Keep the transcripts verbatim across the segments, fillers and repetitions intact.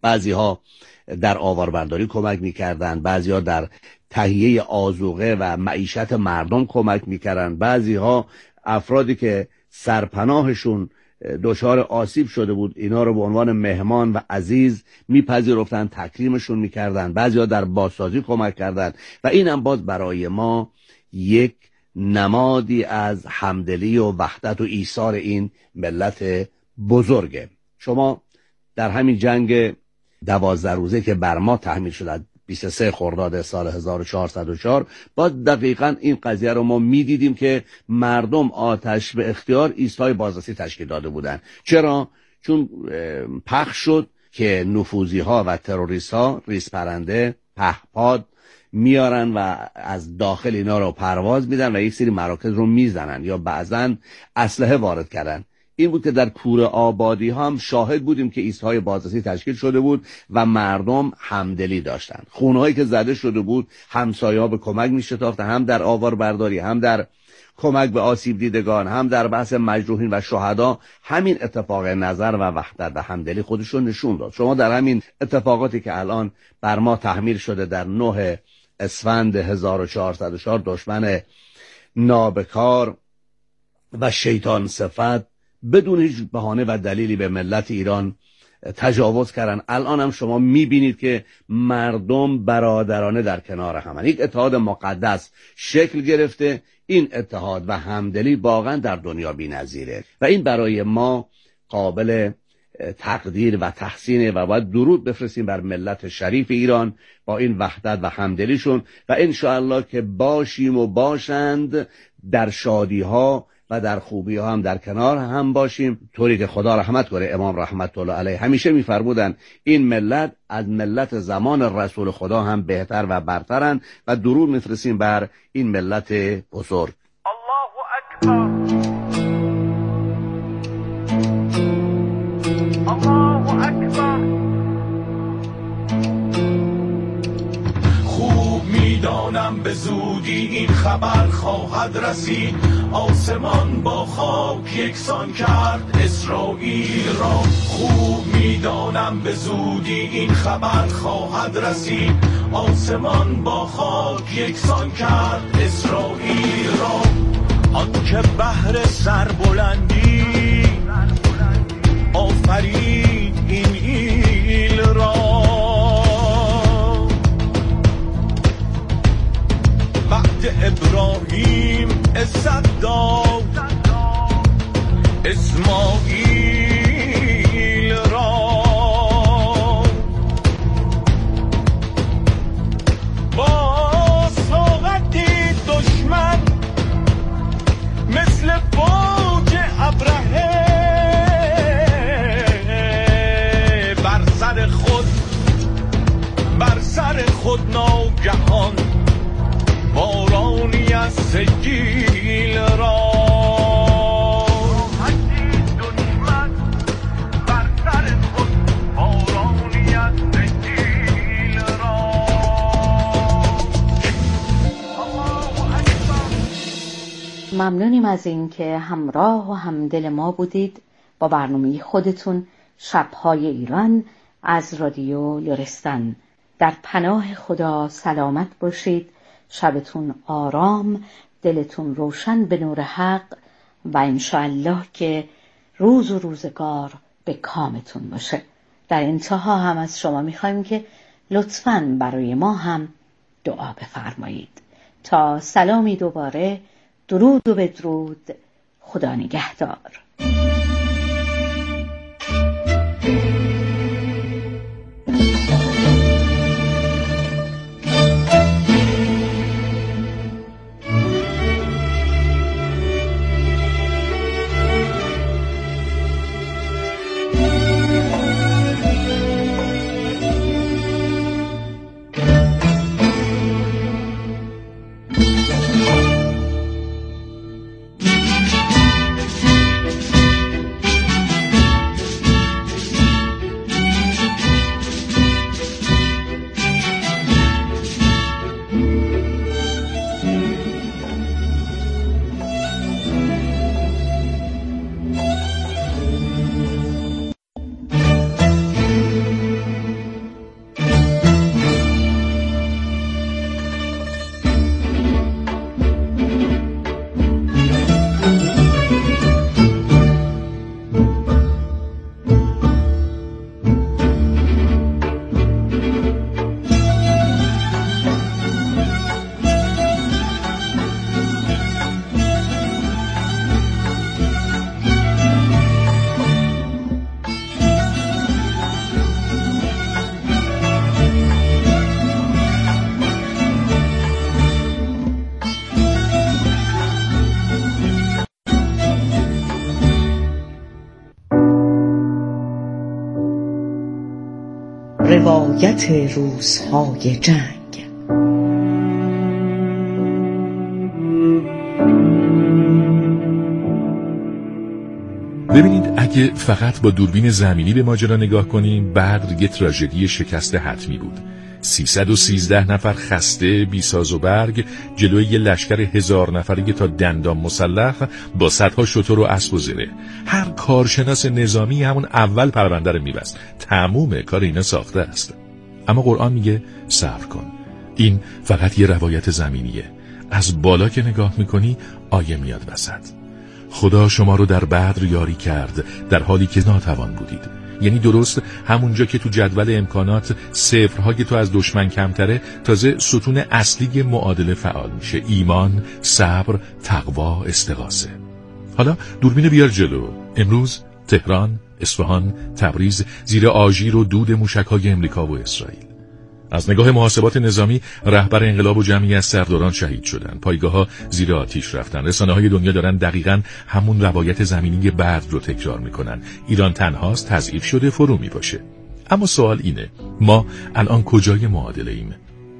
بعضی ها در آواربرداری کمک میکردن، بعضی ها در تهیه آذوقه و معیشت مردم کمک میکردن، بعضی ها افرادی که سرپناهشون دچار آسیب شده بود اینا رو به عنوان مهمان و عزیز میپذیرفتن، تکریمشون میکردن، بعضی ها در بازسازی کمک کردن و این هم باز برای ما یک نمادی از همدلی و وحدت و ایثار این ملت بزرگه. شما در همین جنگ دوازده روزه که بر ما تحمیل شد بیست و سه خرداد سال هزار و چهارصد و چهار با دقیقاً این قضیه رو ما میدیدیم که مردم آتش به اختیار ایستای بازرسی تشکیل داده بودن. چرا؟ چون پخش شد که نفوذی ها و تروریست ها ریز پرنده پهپاد میارن و از داخل اینا رو پرواز میدن و یک سری مراکز رو میزنن یا بعضن اسلحه وارد کردن. این بود که در کوره آبادی هم شاهد بودیم که ایستهای بازرسی تشکیل شده بود و مردم همدلی داشتن. خونهایی که زده شده بود همسایه‌ها به کمک میشتافتن، هم در آواربرداری، هم در کمک به آسیب دیدگان، هم در بحث مجروحین و شهدا. همین اتفاق نظر و وحدت و همدلی خودشون نشون داد. شما در همین اتفاقاتی که الان بر ما تحمیل شده در نه اسفند هزار و چهارصد و چهار دشمن نابکار و شیطان صفت بدون هیچ بهانه و دلیلی به ملت ایران تجاوز کردن، الان هم شما میبینید که مردم برادرانه در کنار هم. یک اتحاد مقدس شکل گرفته. این اتحاد و همدلی واقعا در دنیا بی‌نظیره و این برای ما قابل تقدیر و تحسینه و باید درود بفرستیم بر ملت شریف ایران با این وحدت و همدلیشون و انشاءالله که باشیم و باشند در شادی ها و در خوبی ها هم در کنار هم باشیم، طوری که خدا رحمت کنه. امام رحمت الله علیه همیشه میفرمودن این ملت از ملت زمان رسول خدا هم بهتر و برترن و درود میفرستیم بر این ملت بزرگ. الله اکبر، الله اکبر. خوب میدانم به زودی این خبر خواهد رسید، آسمان با خاک یکسان کرد اسرائیل را. خوب میدانم به زودی این خبر خواهد رسید، آسمان با خاک یکسان کرد اسرائیل را. آنکه بهر سربلندی آفرید این ایل را، بعد ابراهیم عزت داد اسماعیل را. با ساعتی دشمن مثل فوج ابرهه بر سر خود بر سر خود ناگهان بارانی از سجیل را. دشمن بر سر خود بارانی از سجیل را. ممنونیم از این که همراه و همدل ما بودید با برنامه خودتون شب‌های ایران از رادیو لرستان. در پناه خدا سلامت باشید، شبتون آرام، دلتون روشن به نور حق و انشاءالله که روز و روزگار به کامتون باشه. در انتها هم از شما میخوایم که لطفاً برای ما هم دعا بفرمایید. تا سلامی دوباره، درود و بدرود، خدا نگهدار. روایت روزهای جنگ. ببینید، اگه فقط با دوربین زمینی به ماجرا نگاه کنیم، بدر یه تراژدی شکست حتمی بود. سیصد و سیزده نفر خسته بی ساز و برگ جلوی یه لشکر هزار نفری تا دندان مسلح با صدها شتر و اسب و زره. هر کارشناس نظامی همون اول پرونده رو میبست. تموم کار اینا ساخته است. اما قرآن میگه صبر کن، این فقط یه روایت زمینیه. از بالا که نگاه میکنی آیه میاد وسط. خدا شما رو در بدر یاری کرد در حالی که ناتوان بودید. یعنی درست همونجا که تو جدول امکانات صفرهای تو از دشمن کمتره، تازه ستون اصلی معادله فعال میشه: ایمان، صبر، تقوا، استغاثه. حالا دوربین بیار جلو. امروز تهران، اصفهان، تبریز زیر آژیر و دود موشک‌های امریکا و اسرائیل. از نگاه محاسبات نظامی، رهبر انقلاب و جمعی از سرداران شهید شدن. پایگاه‌ها زیر آتیش رفتن. رسانه‌های دنیا دارن دقیقاً همون روایت زمینی بدر رو تکرار میکنن. ایران تنهاست، تضعیف شده، فرو میپاشه. اما سوال اینه، ما الان کجای معادله ایم؟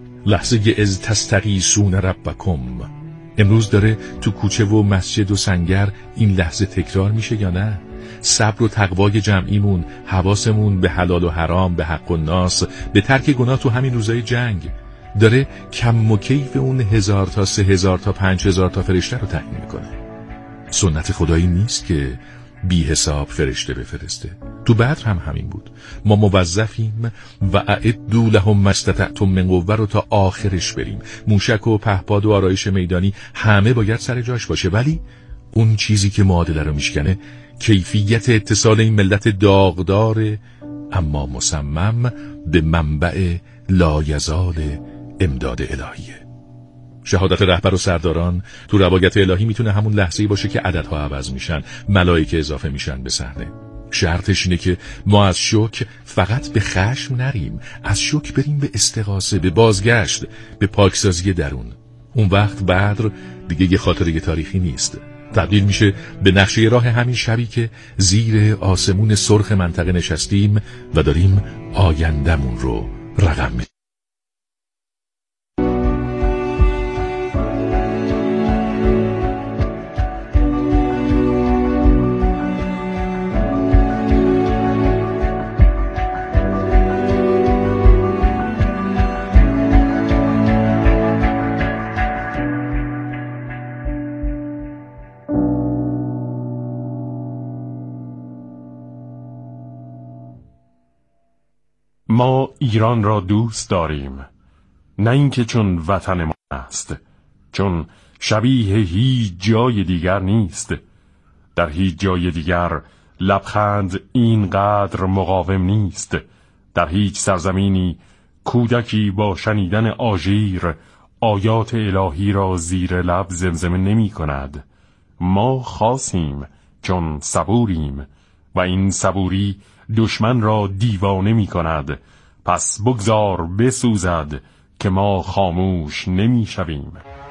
لحظه از تستغیثون ربکم امروز داره تو کوچه و مسجد و سنگر این لحظه تکرار میشه یا نه؟ صبر و تقوای جمعیمون، حواسمون به حلال و حرام، به حق و ناس، به ترک گناه تو همین روزای جنگ داره کم و کیف اون هزار تا سه هزار تا پنج هزار تا فرشته رو تعیین میکنه. سنت خدایی نیست که بی حساب فرشته بفرسته. تو بدر هم همین بود. ما موظفیم و اعدوا لهم ما استطعتم من قوه رو تا آخرش بریم. موشک و پهپاد و آرایش میدانی همه باید سر جاش باشه، ولی اون چیزی که معادله رو میشکنه کیفیت اتصال این ملت داغدار اما مصمم به منبع لایزال امداد الهیه. شهادت رهبر و سرداران تو روایت الهی میتونه همون لحظه‌ای باشه که عددها عوض میشن، ملائکه اضافه میشن به صحنه. شرطش اینه که ما از شوک فقط به خشم نریم، از شوک بریم به استغاثه، به بازگشت، به پاکسازی درون. اون وقت بدر دیگه یه خاطره تاریخی نیست، تبدیل میشه به نقشه راه همین شبی که زیر آسمون سرخ منطقه نشستیم و داریم آیندمون رو رقم میدیم. ما ایران را دوست داریم، نه اینکه چون وطن ما است، چون شبیه هیچ جای دیگر نیست. در هیچ جای دیگر لبخند اینقدر مقاوم نیست. در هیچ سرزمینی کودکی با شنیدن آژیر آیات الهی را زیر لب زمزمه نمی کند. ما خاصیم چون صبوریم و این صبوری دشمن را دیوانه می کند. پس بگذار بسوزد که ما خاموش نمی شویم.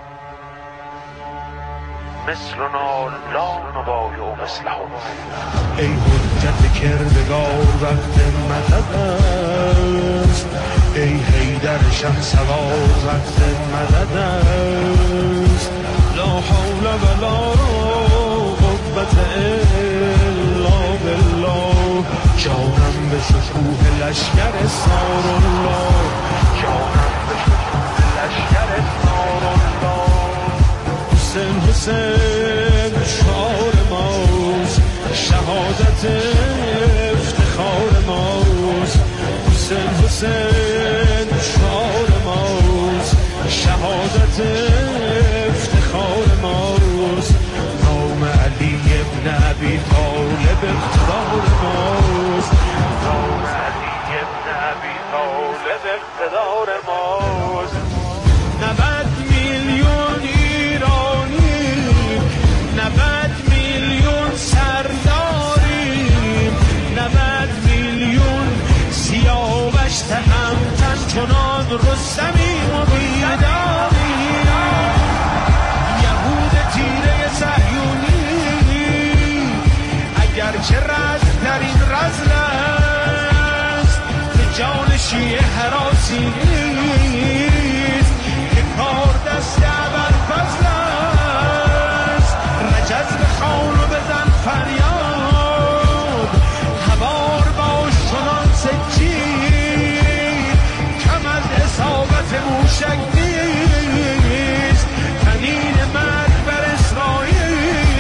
مثلنا لا نبایع مثلهم. ای حجت کردگار وقت مدد است، ای حیدر شهسوار وقت مدد است. لا حول ولا قوة الا بالله. جانم به شکوه لشکر سارالله، جانم به شکوه لشکر سارالله. حسین حسین شعار ماست، شهادت افتخار ماست. حسین حسین شعار ماست، شهادت افتخار ماست. نام علی ابن ابی طالب اقتدار ماست، نام علی ابن ابی طالب اقتدار ماست. نود میلیون ایرانی، نود میلیون سرداریم، نود میلیون سیاوش تهمتن چنان رستمیم و بیداریم. یهود تیره صهیونی اگر چه رز در این رزل است، به جان وحشی حراسی نیست که کار دست اول فضل است. رجز به خان و بزن فریاد هوار باش چنان سجید کم از اصابت موشک نیست تنین مرگ بر اسرائیل.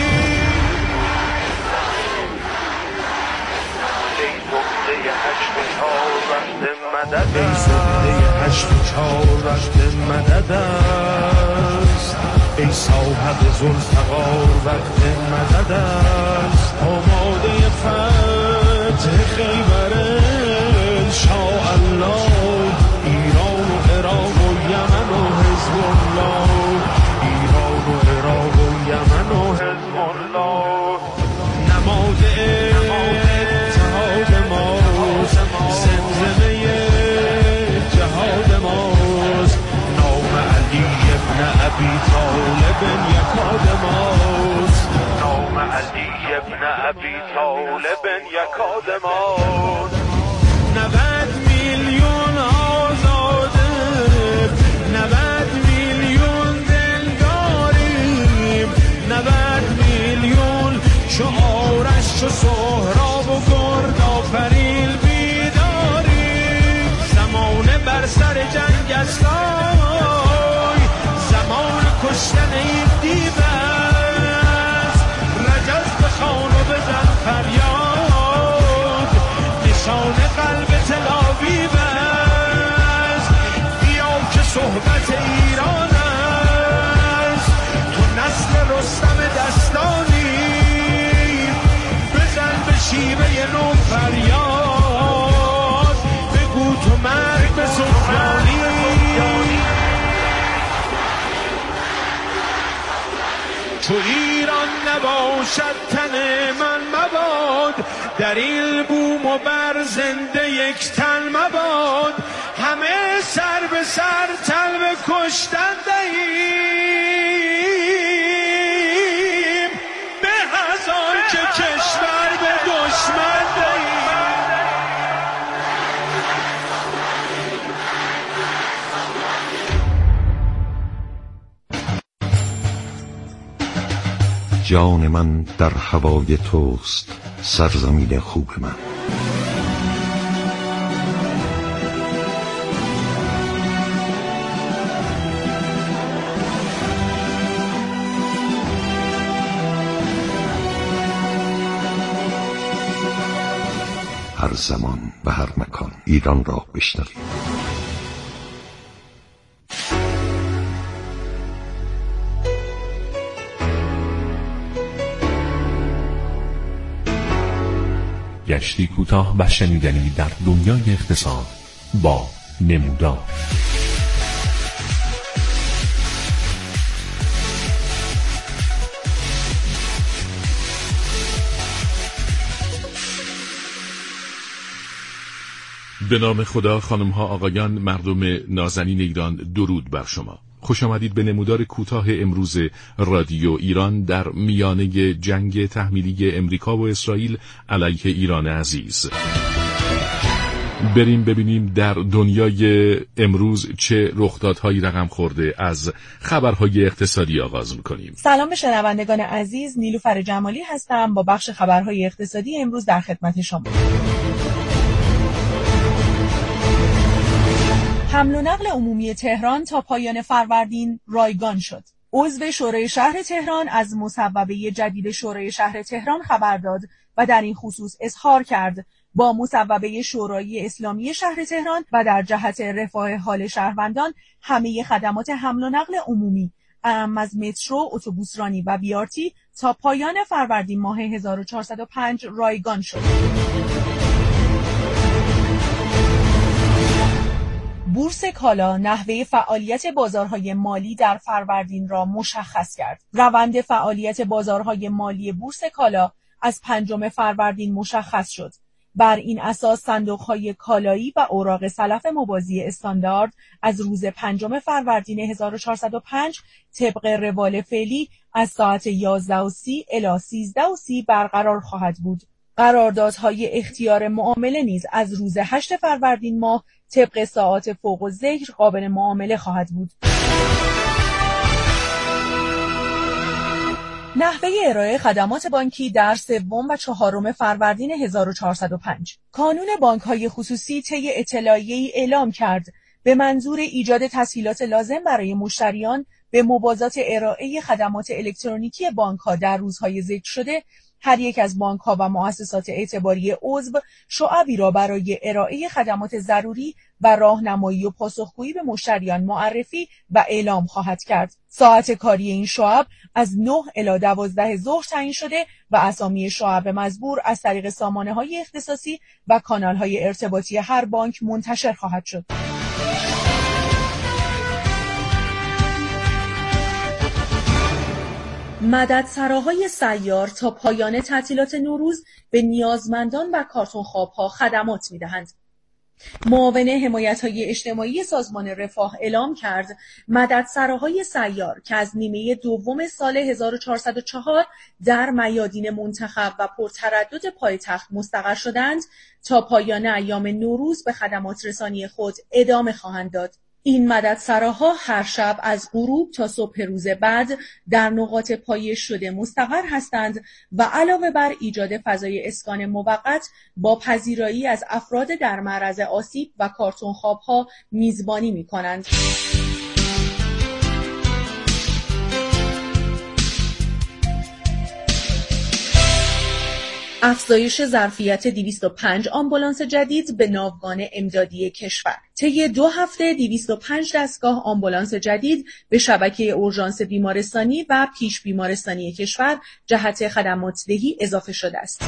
ای زهره هشت چهار رفته مدد ای زهره هشت چهار رفته مدد است. ای صاحب ذوالفقار وقت مدد است. آماده فتح خیبر انشاءالله ایران و عراق و یمن و حزب الله. ایران و عراق و یمن و حزب الله. نماد اتحاد ماست زمزمه جهاد ماست. نام علی ابن ابی طالب یکاد ماست. نام علی ابن ابی طالب یکاد ماست. نود میلیون آزاده نود میلیون دلداریم. نود میلیون شعارش چو سهراب و گرد آفرین بیداریم. زمانه بر سر جنگ است آی زمان کشتن این دیو است. رجز به خان و بزن فریاد نشان قلب تل آویو است. بیا که صحبت ایران است تو نسل رستم دستانی. بزن به شیوه نو فریاد بگو تو مرگ به سفیانی. تو ایران نباشد تن من مباد در این بوم و بر زنده یک تن مباد. همه سر به سر تل به کشتن دهیم به هزار که کشور به دشمن دهیم. جان من در هوای توست سرزمین خوب من. هر زمان و هر مکان ایران را بشنوید. گشتی کوتاه و شنیدنی در دنیای اقتصاد با نمودار. به نام خدا، خانم ها آقایان، مردم نازنین ایران، درود بر شما. خوش آمدید به نمودار کوتاه امروز رادیو ایران در میانه جنگ تحمیلی امریکا و اسرائیل علیه ایران عزیز. بریم ببینیم در دنیای امروز چه رخدادهایی رقم خورده. از خبرهای اقتصادی آغاز می‌کنیم. سلام به شنوندگان عزیز، نیلوفر جمالی هستم با بخش خبرهای اقتصادی امروز در خدمت شما. حمل و نقل عمومی تهران تا پایان فروردین رایگان شد. عضو شورای شهر تهران از مصوبه جدید شورای شهر تهران خبر داد و در این خصوص اظهار کرد با مصوبه شورای اسلامی شهر تهران و در جهت رفاه حال شهروندان همه خدمات حمل و نقل عمومی اعم از مترو، اتوبوسرانی و بیارتی تا پایان فروردین ماه هزار و چهارصد و پنج رایگان شد. بورس کالا نحوه فعالیت بازارهای مالی در فروردین را مشخص کرد. روند فعالیت بازارهای مالی بورس کالا از پنجم فروردین مشخص شد. بر این اساس صندوق‌های کالایی و اوراق سلف موازی استاندارد از روز پنجم فروردین هزار و چهارصد و پنج طبق روال فعلی از ساعت یازده و سی الی سیزده و سی برقرار خواهد بود. قراردادهای اختیار معامله نیز از روز هشتم فروردین ماه طبق ساعات فوق الذکر قابل معامله خواهد بود. نحوه ارائه خدمات بانکی در سوم و چهارم فروردین هزار و چهارصد و پنج. کانون بانک‌های خصوصی طی اطلاعیه‌ای اعلام کرد به منظور ایجاد تسهیلات لازم برای مشتریان به موازات ارائه خدمات الکترونیکی بانک‌ها در روزهای ذکر شده، هر یک از بانک‌ها و مؤسسات اعتباری عضو شعبی را برای ارائه خدمات ضروری و راهنمایی و پاسخگویی به مشتریان معرفی و اعلام خواهد کرد. ساعت کاری این شعب از نه الی دوازده ظهر تعیین شده و اسامی شعب مزبور از طریق سامانه‌های اختصاصی و کانال‌های ارتباطی هر بانک منتشر خواهد شد. مددسراهای سیار تا پایان تعطیلات نوروز به نیازمندان و کارتون خواب‌ها خدمات می‌دهند. معاون حمایت‌های اجتماعی سازمان رفاه اعلام کرد مددسراهای سیار که از نیمه دوم سال هزار و چهارصد و چهار در میادین منتخب و پرتردد پایتخت مستقر شدند تا پایان ایام نوروز به خدمات رسانی خود ادامه خواهند داد. این مددسراها هر شب از غروب تا صبح روز بعد در نقاط پایش شده مستقر هستند و علاوه بر ایجاد فضای اسکان موقت با پذیرایی از افراد در معرض آسیب و کارتون خواب‌ها میزبانی می‌کنند. افزایش ظرفیت دویست و پنج آمبولانس جدید به ناوگان امدادی کشور. طی دو هفته دویست و پنج دستگاه آمبولانس جدید به شبکه اورژانس بیمارستانی و پیش بیمارستانی کشور جهت خدمات دهی اضافه شده است.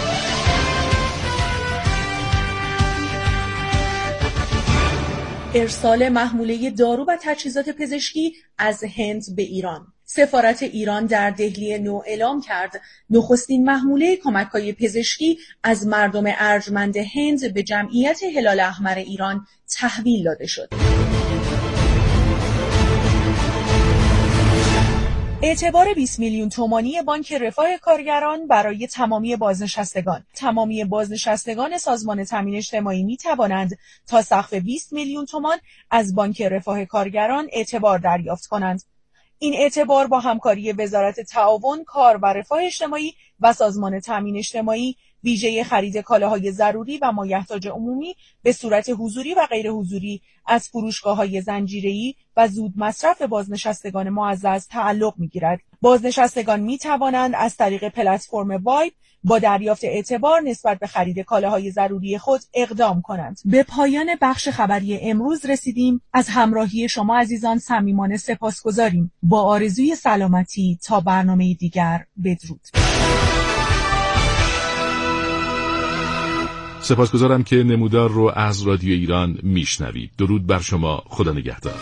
ارسال محموله دارو و تجهیزات پزشکی از هند به ایران. سفارت ایران در دهلی نو اعلام کرد نخستین محموله کمک‌های پزشکی از مردم ارجمند هند به جمعیت هلال احمر ایران تحویل داده شد. اعتبار بیست میلیون تومانی بانک رفاه کارگران برای تمامی بازنشستگان. تمامی بازنشستگان سازمان تامین اجتماعی می توانند تا سقف بیست میلیون تومان از بانک رفاه کارگران اعتبار دریافت کنند. این اعتبار با همکاری وزارت تعاون، کار و رفاه اجتماعی و سازمان تامین اجتماعی ویژه خرید کالاهای ضروری و مایحتاج عمومی به صورت حضوری و غیر حضوری از فروشگاه‌های زنجیره‌ای و زود مصرف بازنشستگان معزز تعلق می‌گیرد. بازنشستگان می‌توانند از طریق پلتفرم وایب با دریافت اعتبار نسبت به خرید کالاهای ضروری خود اقدام کنند. به پایان بخش خبری امروز رسیدیم. از همراهی شما عزیزان صمیمانه سپاسگزاریم. با آرزوی سلامتی تا برنامه دیگر، بدرود. سپاسگزارم که نمودار رو از رادیو ایران میشنوید. درود بر شما. خدا نگهدار.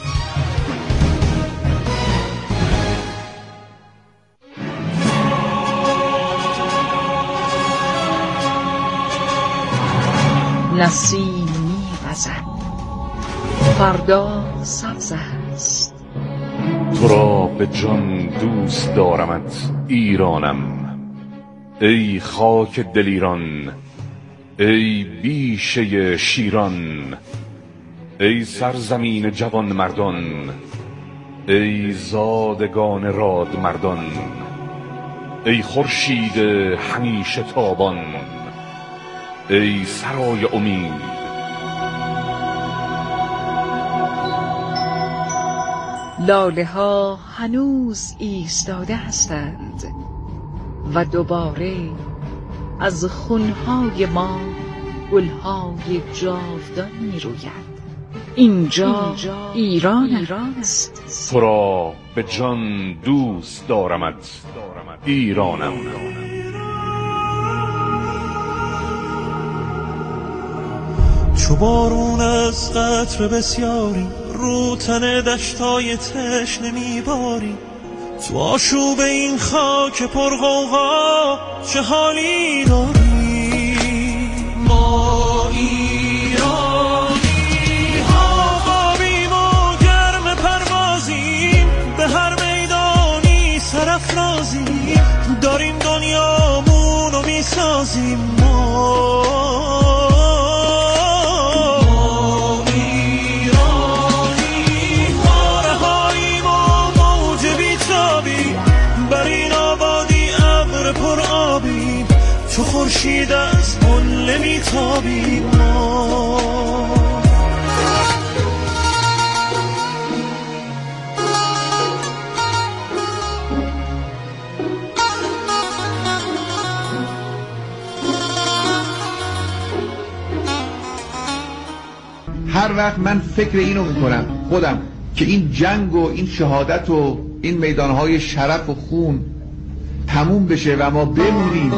نسیم می‌وزد، فردا سبز است. تو را به جان دوست دارمت ایرانم، ای خاک دل ایران، ای بیشه شیران، ای سرزمین جوان مردان، ای زادگان راد مردان، ای خورشید همیشه تابان، ای سرای امید. لاله ها هنوز ایستاده هستند و دوباره از خونهای ما گلهای جاودان می روید. اینجا, اینجا ایران, ایران است. تو را به جان دوست دارمت ایرانم. چو بارون از قطر بسیاری رو تن دشتای تشنه میباری، تو آشوب این خاک پرغوغا چه حالی داری؟ ما ایرانی ها خوابیم و گرم پروازیم، به هر میدانی سرافرازیم، داریم دنیامونو میسازیم. خورشید از قله میتابیم ما. هر وقت من فکر اینو میکنم خودم که این جنگ و این شهادت و این میدانهای شرف و خون تموم بشه و ما بمونیم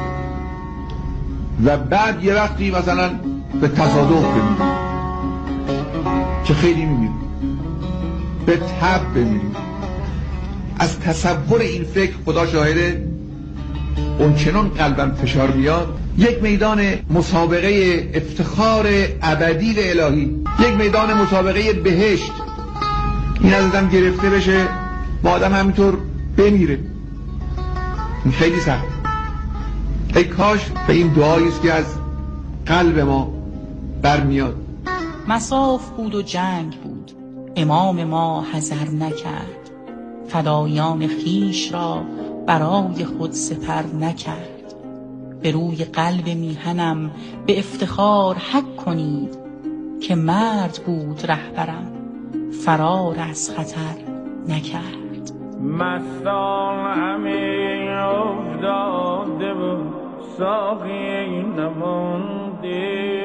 و بعد یه وقتی مثلا به تصادف بمیریم که خیلی میمیریم، به تب بمیریم، از تصور این فکر خدا شاهده اون چنان قلبم فشار میاد. یک میدان مسابقه افتخار ابدی به الهی، یک میدان مسابقه بهشت، این از آدم گرفته بشه با آدم همینطور بمیره، این خیلی سخت. ای کاش به این دعایی است که از قلب ما برمیاد. مصاف بود و جنگ بود، امام ما حذر نکرد، فدایان خیش را برای خود سپر نکرد. به روی قلب میهنم به افتخار حق کنید، که مرد بود رهبرم فرار از خطر نکرد. مستان همین افتاده و ساقی نمانده،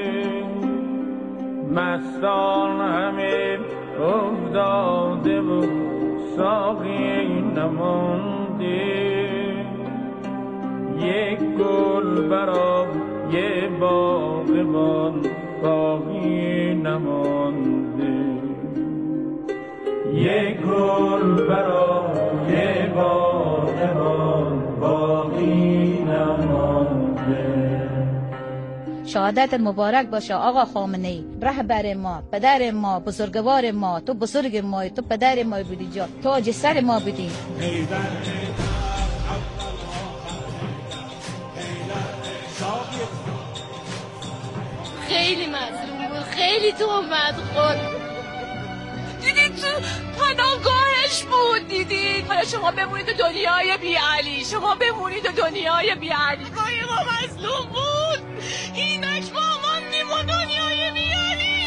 مستان همین افتاده و ساقی نمانده. یک گل برا یه باغبان باقی نمانده، یک گل برا یه باغبان باقی نمانده. شهادت مبارک باشه آقا خامنه‌ای، رهبر ما، پدر ما، بزرگوار ما، تو بزرگ ما، تو پدر ما بودی، جا تاج سر ما بودی. خیلی مظلوم بود، خیلی تهمت خورد. دیدید تو پناهگاهش بود، دیدید. حالا شما بمونید تو دنیای بی علی، شما بمونید تو دنیای بی علی. قایقا مظلوم بود، اینک ما ماندیم و دنیای بی علی.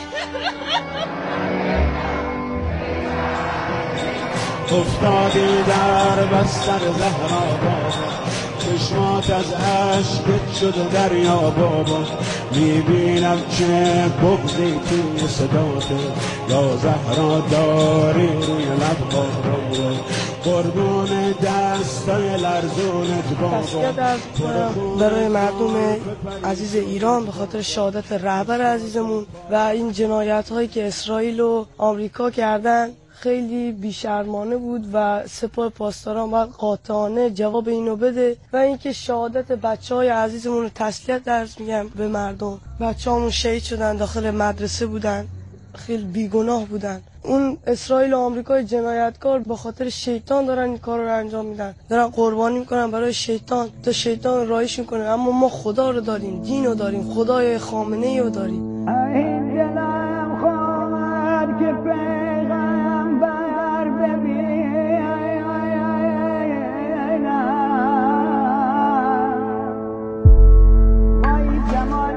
افتادی در بستر زهرا بابا، چشمات از عشقت شده دریا بابا. میبینم که بغضی توی صداته، یا زهرا داری روی لب بابا. قربون دستای لرزونت بابا. تسلیت برای مردم عزیز ایران به خاطر شهادت رهبر عزیزمون و این جنایت هایی که اسرائیل و آمریکا کردن خیلی بیشرمانه بود و سپاه پاسداران باید قاطعانه جواب اینو بده و اینکه شهادت بچه های عزیزمون رو تسلیت درس میگم به مردم. بچه همون شهید شدن، داخل مدرسه بودن، خیلی بیگناه بودن. اون اسرائیل و آمریکای جنایتکار با خاطر شیطان دارن این کار رو انجام میدن، دارن قربانی میکنن برای شیطان تا شیطان رایش میکنه. اما ما خدا رو داریم، دین رو داریم، خدای خامنه‌ای رو داریم. این دلم خواهد که پیغمبر ببینم، ای جمال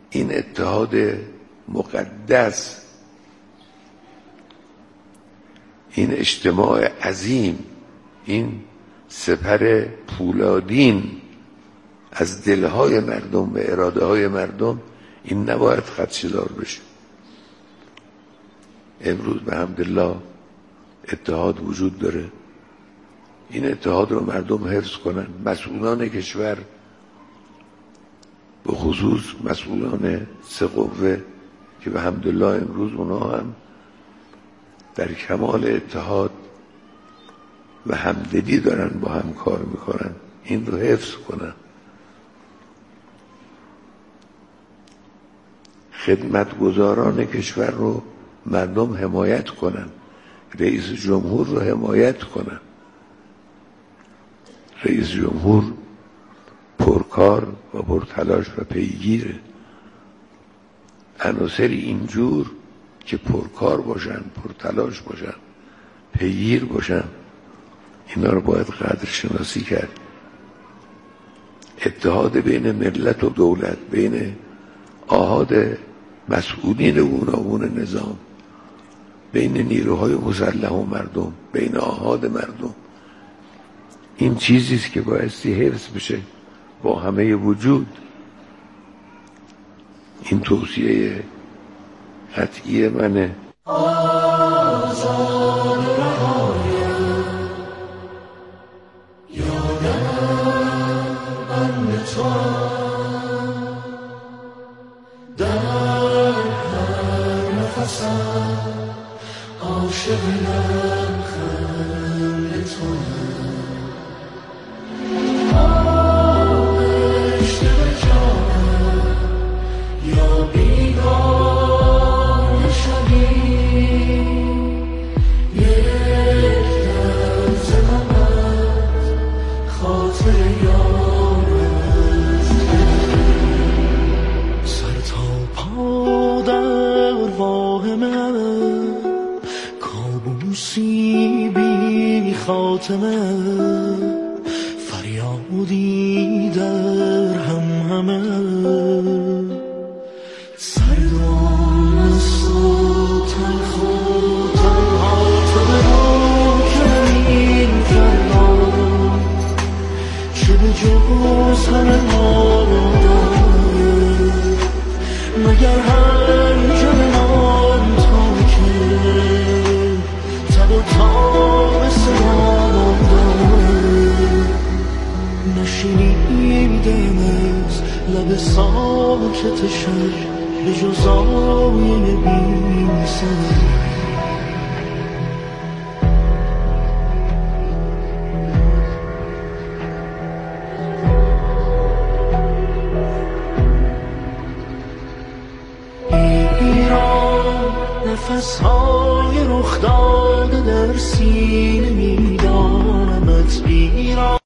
این اتحاد مقدس، این اجتماع عظیم، این سپر پولادین از دلهای مردم و اراده های مردم، این نباید خدشه‌دار بشه. امروز به حمدالله اتحاد وجود داره. این اتحاد رو مردم حفظ کنن. مسئولان کشور، به خصوص مسئولان سه قوه که به حمدالله امروز اونا هم در کمال اتحاد و همدلی دارن با هم کار میکنن، این رو حفظ کنن. خدمتگزاران کشور رو مردم حمایت کنن، رئیس جمهور رو حمایت کنن. رئیس جمهور پرکار و پرتلاش و پیگیره. عناصری اینجور که پرکار باشن، پرتلاش باشن، پیگیر باشن، اینا رو باید قدر شناسی کرد. اتحاد بین ملت و دولت، بین آحاد مسئولین گوناگون نظام، بین نیروهای مسلح و مردم، بین آحاد مردم، این چیزیست که بایستی حفظ بشه با همه وجود. این توصیه قطعی منه. آزاد رهایم یادم بند تو در هر نفسم عاشق لبخند تو خاتمه فریادی در هم همه سردان است و تلخ و تنها تو برو کمین کردم چه به جز همه ما مگر هنج من تا که تب و تاب نشنیدم از لب ساکت شهر به جز آینه بی سر. ایران نفس‌های رخ داده در سینه میدانمت. ایران